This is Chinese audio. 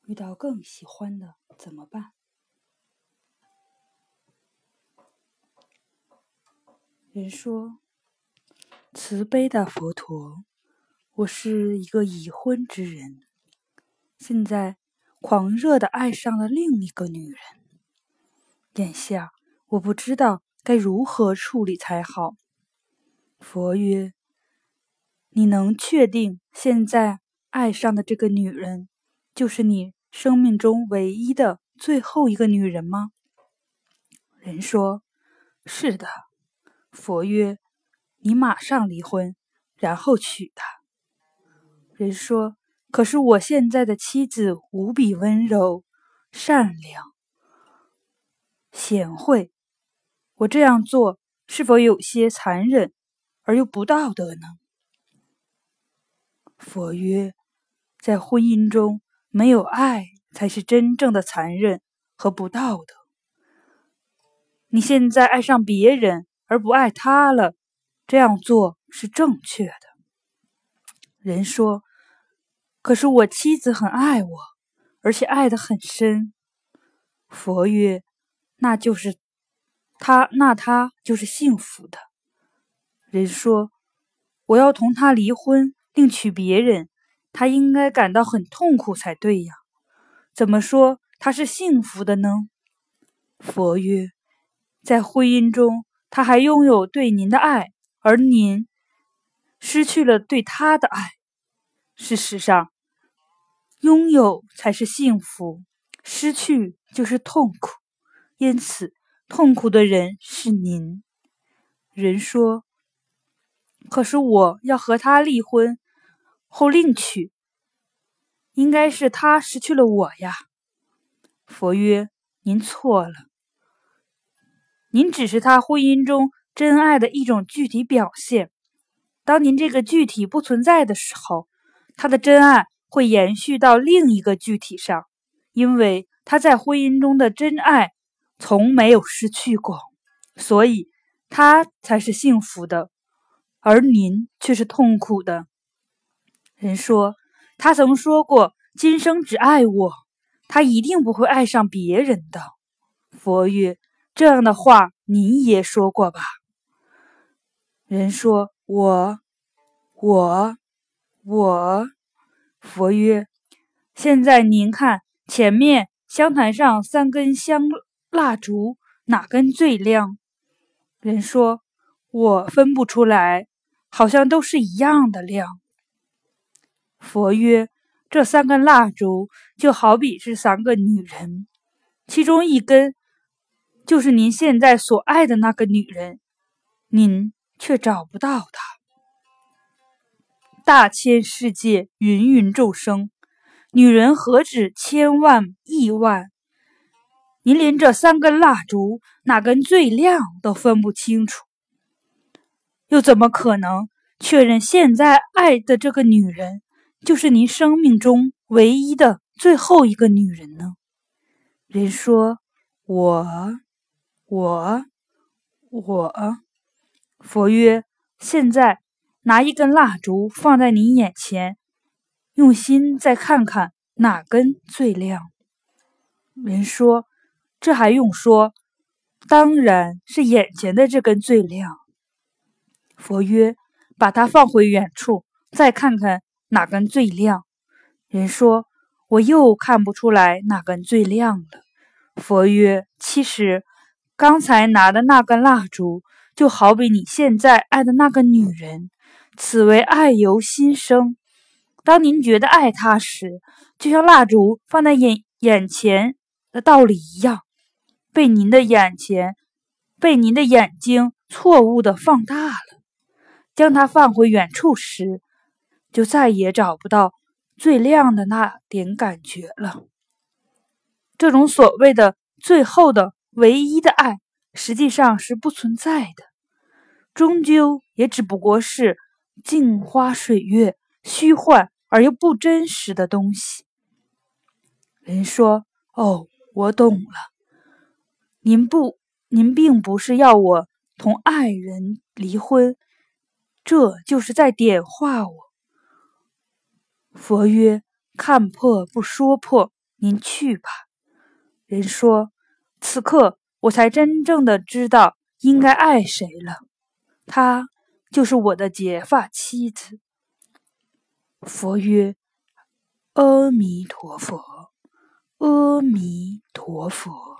遇到更喜欢的怎么办？人说，慈悲的佛陀，我是一个已婚之人，现在狂热地爱上了另一个女人。眼下我不知道该如何处理才好。佛曰：你能确定现在爱上的这个女人就是你生命中唯一的最后一个女人吗？人说：是的。佛曰：你马上离婚，然后娶她。人说：可是我现在的妻子无比温柔、善良、贤惠，我这样做是否有些残忍而又不道德呢？佛曰：在婚姻中没有爱才是真正的残忍和不道德。你现在爱上别人而不爱他了，这样做是正确的。人说：可是我妻子很爱我，而且爱得很深。佛曰：那他就是幸福的。人说：我要同他离婚，另娶别人，他应该感到很痛苦才对呀，怎么说他是幸福的呢？佛曰：在婚姻中他还拥有对您的爱，而您失去了对他的爱。事实上，拥有才是幸福，失去就是痛苦，因此痛苦的人是您。人说：可是我要和他离婚后另娶，应该是他失去了我呀。佛曰：您错了，您只是他婚姻中真爱的一种具体表现。当您这个具体不存在的时候，他的真爱会延续到另一个具体上，因为他在婚姻中的真爱从没有失去过，所以他才是幸福的，而您却是痛苦的。人说：他曾说过今生只爱我，他一定不会爱上别人的。佛曰：这样的话您也说过吧？人说：我。佛曰：现在您看前面香坛上3根香蜡烛，哪根最亮？人说：我分不出来，好像都是一样的亮。佛曰：这3根蜡烛就好比是3个女人，其中1根就是您现在所爱的那个女人，您却找不到她。大千世界，芸芸众生，女人何止千万亿万，您连这3根蜡烛哪根最亮都分不清楚，又怎么可能确认现在爱的这个女人就是您生命中唯一的最后一个女人呢？人说：我。佛曰：现在拿1根蜡烛放在您眼前，用心再看看哪根最亮。人说：这还用说，当然是眼前的这根最亮。佛曰：把它放回远处，再看看哪根最亮。人说：我又看不出来哪根最亮了。佛曰：其实刚才拿的那根蜡烛就好比你现在爱的那个女人，此为爱由心生。当您觉得爱她时，就像蜡烛放在眼前的道理一样，被您的眼睛错误地放大了。将它放回远处时，就再也找不到最亮的那点感觉了。这种所谓的最后的唯一的爱，实际上是不存在的，终究也只不过是镜花水月、虚幻而又不真实的东西。人说：哦，我懂了，您并不是要我同爱人离婚，这就是在点化我。佛曰：看破不说破， 您去吧。”人说：“此刻我才真正的知道应该爱谁了，她就是我的结发妻子。”佛曰：“阿弥陀佛，阿弥陀佛。”